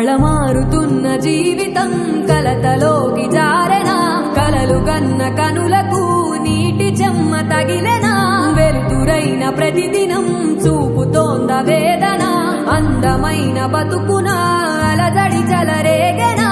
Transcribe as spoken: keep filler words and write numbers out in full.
కళమారుతున్న జీవితం కలతలోకి జారెనా కలలు గన్న కనులకు నీటి చెమ్మ తగిలెనా వెలుతురైన ప్రతిదినం చూపుతోంద వేదన అందమైన బతుకున అలజడి చలరేగెనా